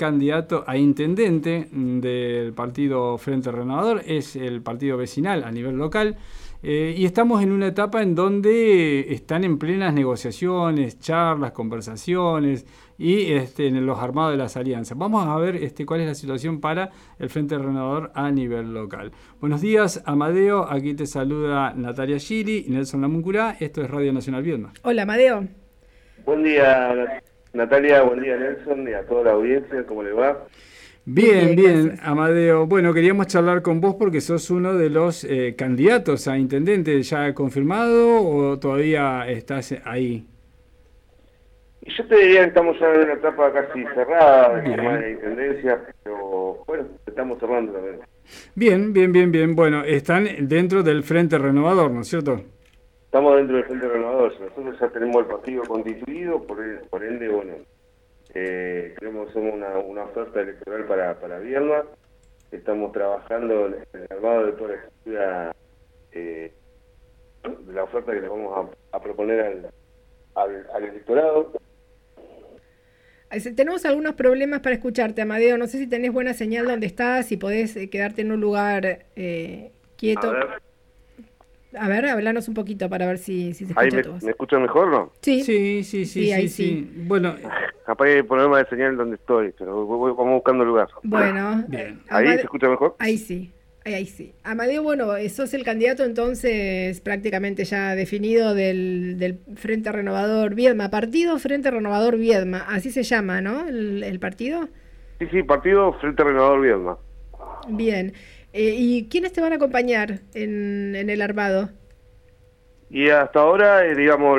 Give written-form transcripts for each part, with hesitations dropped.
candidato a intendente del partido Frente Renovador, es el partido vecinal a nivel local. Y estamos en una etapa en donde están en plenas negociaciones, charlas, conversaciones y en los armados de las alianzas. Vamos a ver cuál es la situación para el Frente Renovador a nivel local. Buenos días, Amadeo. Aquí te saluda Natalia Gili y Nelson Lamuncurá. Esto es Radio Nacional Viedma. Hola, Amadeo. Buen día, Natalia. Buen día, Nelson, y a toda la audiencia. ¿Cómo le va? Bien, Amadeo. Bueno, queríamos charlar con vos porque sos uno de los candidatos a intendente ya confirmado o todavía estás ahí. Y yo te diría que estamos ya en una etapa casi cerrada de tema de intendencia, pero bueno, estamos cerrando también. Bien. Bueno, están dentro del Frente Renovador, ¿no es cierto? Estamos dentro del Frente Renovador. Nosotros ya tenemos el partido constituido, por ende, bueno, queremos hacer una oferta electoral para Viedma. Estamos trabajando en el armado de toda la estructura de la oferta que le vamos a proponer al electorado. Tenemos algunos problemas para escucharte, Amadeo. No sé si tenés buena señal donde estás, si podés quedarte en un lugar quieto. A ver, hablanos un poquito para ver si se escucha ahí todo. ¿Me escuchan mejor, no? Sí. Bueno, capaz hay problema de señal donde estoy, pero vamos buscando lugar. Bueno, ¿Ahí se escucha mejor? Ahí sí. Amadeo, bueno, sos el candidato entonces prácticamente ya definido del Frente Renovador Viedma. Partido Frente Renovador Viedma, así se llama, ¿no? El partido. Sí, Partido Frente Renovador Viedma. Bien. ¿Y quiénes te van a acompañar en el armado? Y hasta ahora, digamos,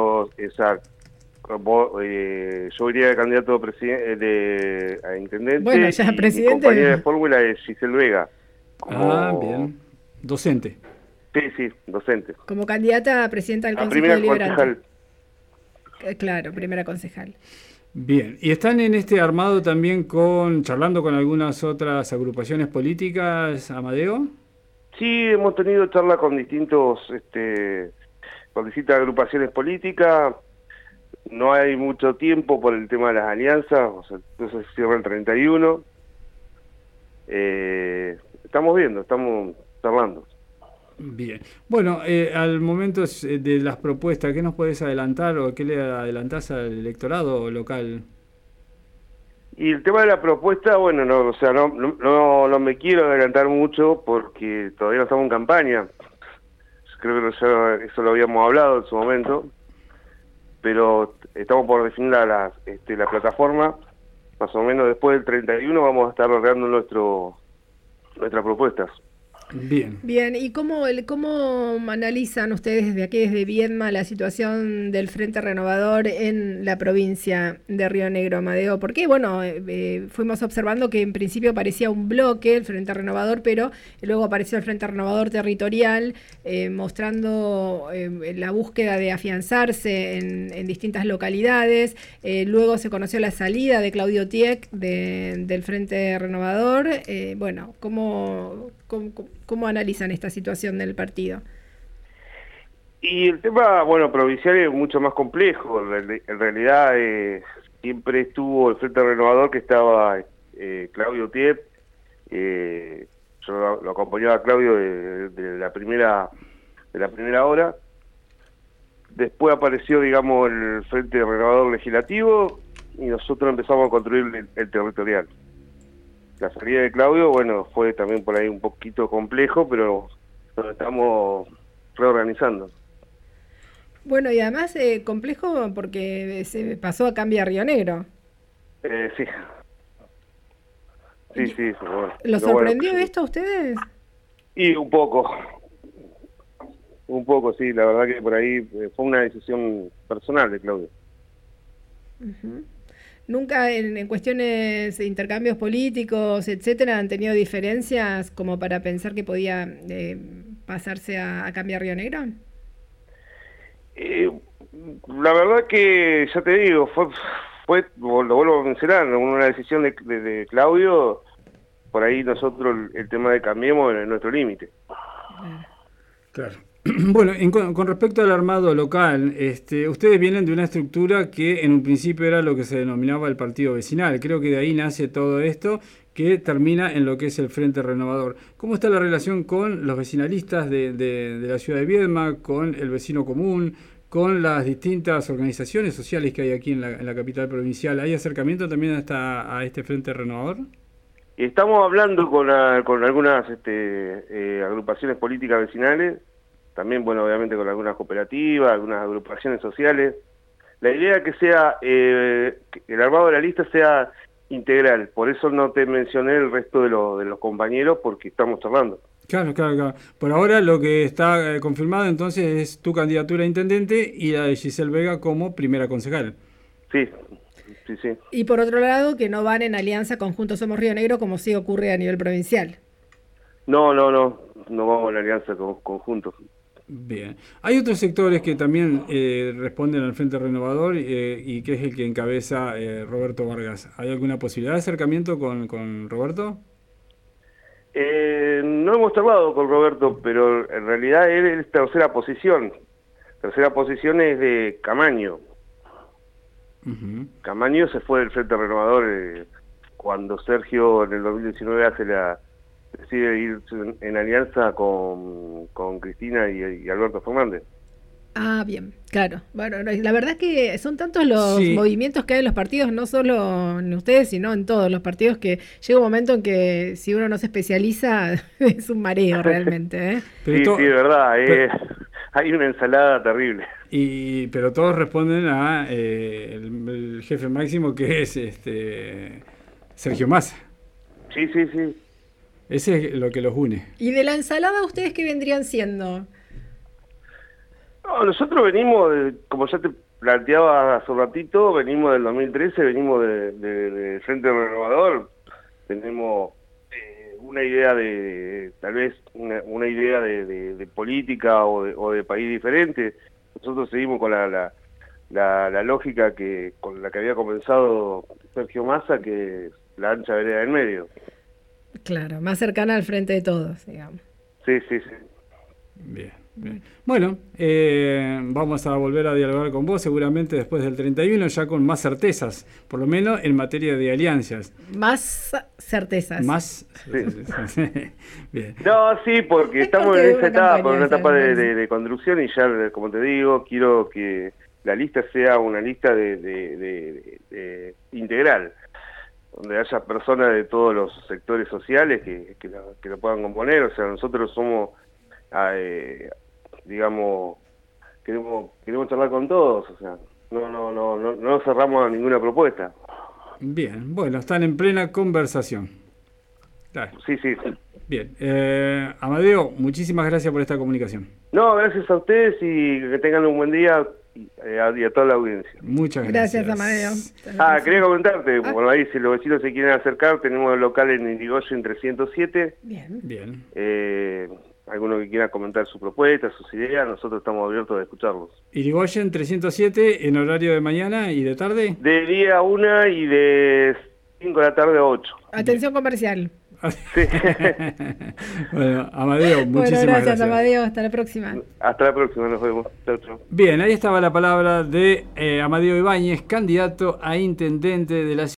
yo iría de candidato a intendente. Bueno, ya presidente. Mi compañera de fórmula es Giselle Vega. Bien. Docente. Sí, docente. Como candidata a presidenta del Consejo Deliberante. Claro, primera concejal. Bien, y están en este armado también charlando con algunas otras agrupaciones políticas, Amadeo. Sí, hemos tenido charla con distintas agrupaciones políticas. No hay mucho tiempo por el tema de las alianzas, entonces cierra el 31. Estamos charlando. Bien. Bueno, al momento de las propuestas, ¿qué nos podés adelantar o qué le adelantás al electorado local? Y el tema de la propuesta, bueno, no me quiero adelantar mucho porque todavía no estamos en campaña. Creo que eso lo habíamos hablado en su momento, pero estamos por definir la plataforma. Más o menos después del 31 vamos a estar logrando nuestras propuestas. Bien, ¿y cómo analizan ustedes desde Viedma la situación del Frente Renovador en la provincia de Río Negro, Amadeo? Porque, bueno, fuimos observando que en principio parecía un bloque, el Frente Renovador, pero luego apareció el Frente Renovador Territorial, mostrando la búsqueda de afianzarse en distintas localidades. Luego se conoció la salida de Claudio Tieck del Frente Renovador. Bueno, ¿Cómo analizan esta situación del partido? Y el tema, provincial es mucho más complejo. En realidad siempre estuvo el Frente Renovador, que estaba Claudio Tieck. Yo lo acompañaba a Claudio de la primera hora. Después apareció, digamos, el Frente Renovador Legislativo y nosotros empezamos a construir el territorial. La salida de Claudio, fue también por ahí un poquito complejo, pero nos estamos reorganizando. Bueno, y además complejo porque se pasó a Cambia Río Negro. Sí. Sí. Bueno. ¿Lo sorprendió esto a ustedes? Y un poco, sí. La verdad que por ahí fue una decisión personal de Claudio. Uh-huh. ¿Nunca en cuestiones de intercambios políticos, etcétera, han tenido diferencias como para pensar que podía pasarse a Cambiar Río Negro? La verdad que, ya te digo, fue lo vuelvo a mencionar, una decisión de Claudio. Por ahí nosotros el tema de Cambiemos en nuestro límite. Claro. Bueno, con respecto al armado local, ustedes vienen de una estructura que en un principio era lo que se denominaba el partido vecinal. Creo que de ahí nace todo esto, que termina en lo que es el Frente Renovador. ¿Cómo está la relación con los vecinalistas de la ciudad de Viedma, con el vecino común, con las distintas organizaciones sociales que hay aquí en la capital provincial? ¿Hay acercamiento también a este Frente Renovador? Estamos hablando con algunas agrupaciones políticas vecinales, también, bueno, obviamente con algunas cooperativas, algunas agrupaciones sociales. La idea es que sea, que el armado de la lista sea integral, por eso no te mencioné el resto de los compañeros, porque estamos charlando. Claro. Por ahora lo que está confirmado entonces es tu candidatura a intendente y la de Giselle Vega como primera concejal. Sí. Y por otro lado, que no van en alianza con Juntos Somos Río Negro, como sí ocurre a nivel provincial. No vamos en alianza con Juntos. Bien. Hay otros sectores que también responden al Frente Renovador y que es el que encabeza Roberto Vargas. ¿Hay alguna posibilidad de acercamiento con Roberto? No hemos charlado con Roberto, pero en realidad él es tercera posición. Tercera posición es de Camaño. Uh-huh. Camaño se fue del Frente Renovador cuando Sergio en el 2019 decide ir en alianza con Cristina y Alberto Fernández. Ah, bien, claro. Bueno, la verdad es que son tantos los movimientos que hay en los partidos, no solo en ustedes, sino en todos los partidos, que llega un momento en que si uno no se especializa es un mareo realmente. Sí, es verdad, hay una ensalada terrible. Pero todos responden a el jefe máximo, que es Sergio Massa. Sí. Ese es lo que los une. ¿Y de la ensalada ustedes qué vendrían siendo? No, nosotros venimos, como ya te planteaba hace un ratito, venimos del 2013, venimos del Frente Renovador. Tenemos una idea tal vez una idea de política o de país diferente. Nosotros seguimos con la lógica con la que había comenzado Sergio Massa, que es la ancha vereda del medio. Claro, más cercana al frente de todos, digamos. Sí. Bien. Bueno, vamos a volver a dialogar con vos seguramente después del 31, ya con más certezas, por lo menos en materia de alianzas. Más certezas. Sí. Bien. No, sí, porque estamos en esa etapa, una etapa de construcción, y ya, como te digo, quiero que la lista sea una lista de integral, donde haya personas de todos los sectores sociales que lo puedan componer. O sea, nosotros somos, digamos, queremos charlar con todos, o sea, no cerramos a ninguna propuesta. Bien, bueno, están en plena conversación. Dale. Sí. Bien, Amadeo, muchísimas gracias por esta comunicación. No, gracias a ustedes y que tengan un buen día. Y a toda la audiencia. Muchas gracias. Gracias, Amadeo. Quería comentarte, bueno, ahí si los vecinos se quieren acercar, tenemos el local en Irigoyen 307. Bien. Alguno que quiera comentar su propuesta, sus ideas, nosotros estamos abiertos a escucharlos. Irigoyen 307, ¿en horario de mañana y de tarde? De día a 1 y de 5 de la tarde a 8. Atención comercial. Sí. Bueno, Amadeo, muchísimas gracias. Amadeo, hasta la próxima. Hasta la próxima, nos vemos. Chau. Bien, ahí estaba la palabra de Amadeo Ibáñez, candidato a intendente de la ciudad.